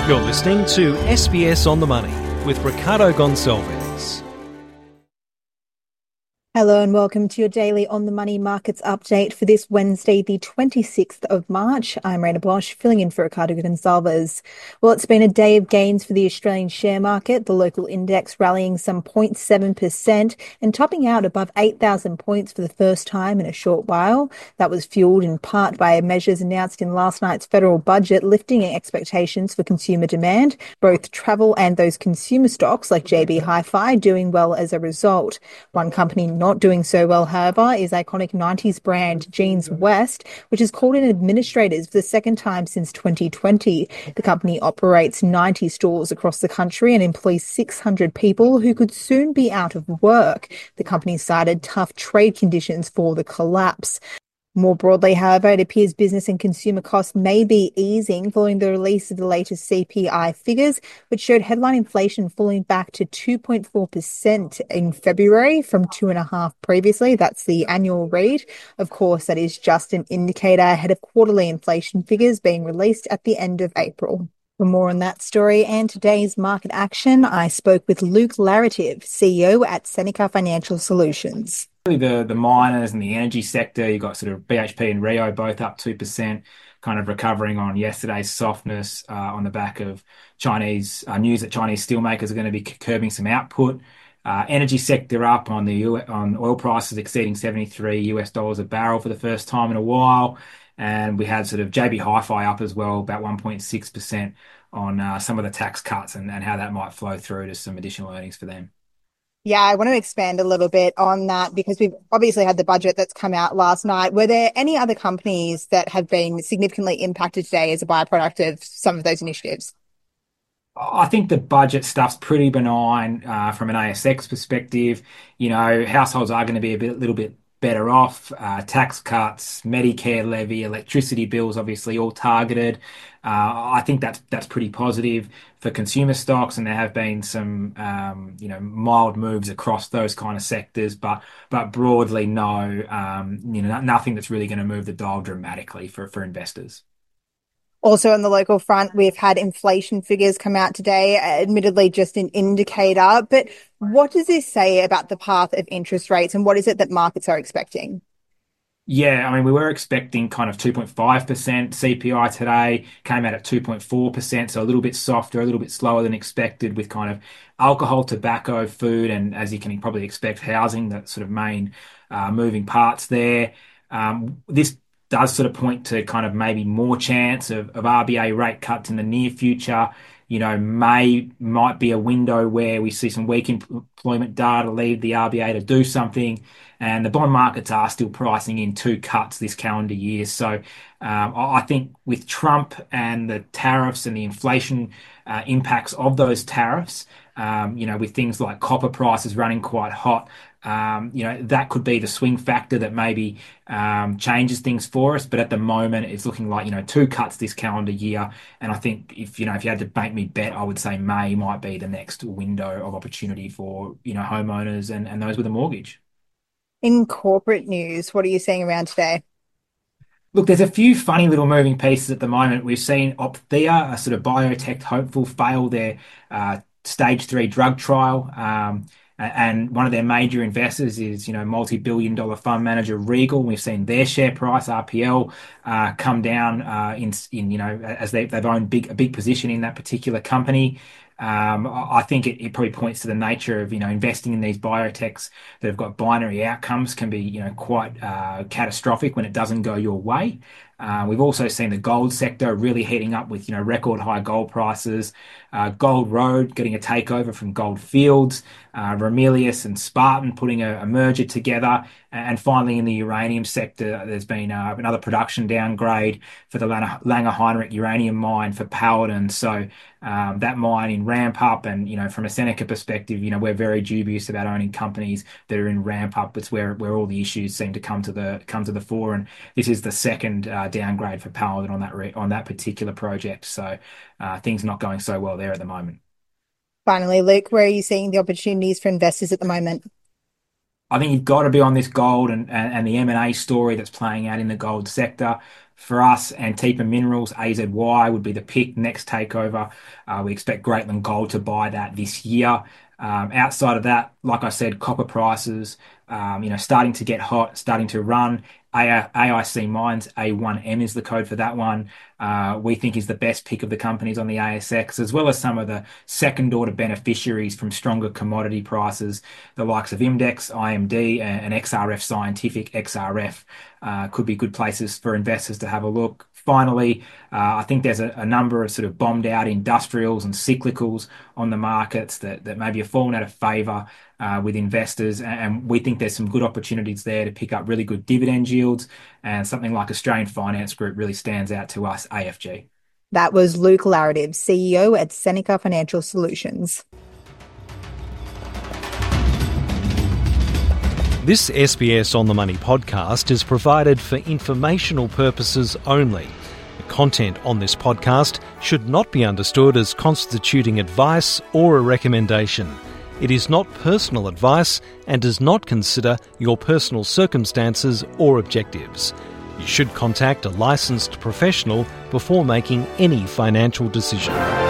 You're listening to SBS On The Money with Ricardo Gonçalves. Hello and welcome to your daily On The Money markets update for this Wednesday, the 26th of March. I'm Raina Blanche, filling in for Ricardo Gonçalves. Well, it's been a day of gains for the Australian share market, the local index rallying some 0.7% and topping out above 8,000 points for the first time in a short while. That was fueled in part by measures announced in last night's federal budget, lifting expectations for consumer demand, both travel and those consumer stocks like JB Hi-Fi doing well as a result. One company not doing so well, however, is iconic 90s brand Jeans West, which has called in administrators for the second time since 2020. The company operates 90 stores across the country and employs 600 people who could soon be out of work. The company cited tough trade conditions for the collapse. More broadly, however, it appears business and consumer costs may be easing following the release of the latest CPI figures, which showed headline inflation falling back to 2.4% in February from 2.5% previously. That's the annual read. Of course, that is just an indicator ahead of quarterly inflation figures being released at the end of April. For more on that story and today's market action, I spoke with Luke Larrative, CEO at Seneca Financial Solutions. The miners and the energy sector, you've got sort of BHP and Rio both up 2%, kind of recovering on yesterday's softness on the back of Chinese news that Chinese steelmakers are going to be curbing some output. Energy sector up on oil prices exceeding $73 a barrel for the first time in a while. And we had sort of JB Hi-Fi up as well, about 1.6% on some of the tax cuts and how that might flow through to some additional earnings for them. Yeah, I want to expand a little bit on that because we've obviously had the budget that's come out last night. Were there any other companies that have been significantly impacted today as a byproduct of some of those initiatives? I think the budget stuff's pretty benign from an ASX perspective. You know, households are going to be little bit better off. Tax cuts, Medicare levy, electricity bills, obviously all targeted. I think that's pretty positive for consumer stocks, and there have been some mild moves across those kind of sectors, but broadly no, nothing that's really going to move the dial dramatically for investors. Also on the local front, we've had inflation figures come out today, admittedly just an indicator. But what does this say about the path of interest rates and what is it that markets are expecting? Yeah, I mean, we were expecting kind of 2.5% CPI today, came out at 2.4%, so a little bit softer, a little bit slower than expected with kind of alcohol, tobacco, food, and as you can probably expect, housing, that sort of main moving parts there. This does sort of point to kind of maybe more chance of RBA rate cuts in the near future. You know, might be a window where we see some weak employment data lead the RBA to do something, and the bond markets are still pricing in 2 cuts this calendar year. So I think with Trump and the tariffs and the inflation impacts of those tariffs, with things like copper prices running quite hot, that could be the swing factor that maybe changes things for us. But at the moment, it's looking like, 2 cuts this calendar year. And I think if you had to make me bet, I would say May might be the next window of opportunity for, homeowners and those with a mortgage. In corporate news, what are you seeing around today? Look, there's a few funny little moving pieces at the moment. We've seen Opthea, a sort of biotech hopeful, fail their stage 3 drug trial. And one of their major investors is, multi-billion-dollar fund manager Regal. We've seen their share price, RPL, come down as they've owned a big position in that particular company. I think it probably points to the nature of, investing in these biotechs that have got binary outcomes can be, quite catastrophic when it doesn't go your way. We've also seen the gold sector really heating up with, record high gold prices. Gold Road getting a takeover from Gold Fields, Ramelius and Spartan putting a merger together. And finally, in the uranium sector, there's been another production downgrade for the Langer Heinrich uranium mine for Paladin. So that mine in ramp up, and from a Seneca perspective, we're very dubious about owning companies that are in ramp up. It's where all the issues seem to come to the fore, and this is the second downgrade for Paladin on that particular project. So things not going so well there at the moment. Finally, Luke, where are you seeing the opportunities for investors at the moment? I think you've got to be on this gold and the M&A story that's playing out in the gold sector. For us, Antipa Minerals, AZY, would be the pick next takeover. We expect Greatland Gold to buy that this year. Outside of that, like I said, copper prices, starting to get hot, starting to run. AIC Mines, A1M is the code for that one. We think is the best pick of the companies on the ASX, as well as some of the second order beneficiaries from stronger commodity prices, the likes of Imdex, IMD, and XRF Scientific, XRF. Could be good places for investors to have a look. Finally, I think there's a number of sort of bombed out industrials and cyclicals on the markets that maybe have fallen out of favour with investors, and we think there's some good opportunities there to pick up really good dividend yields, and something like Australian Finance Group really stands out to us, AFG. That was Luke Larrative, CEO at Seneca Financial Solutions. This SBS On The Money podcast is provided for informational purposes only. The content on this podcast should not be understood as constituting advice or a recommendation. It is not personal advice and does not consider your personal circumstances or objectives. You should contact a licensed professional before making any financial decision.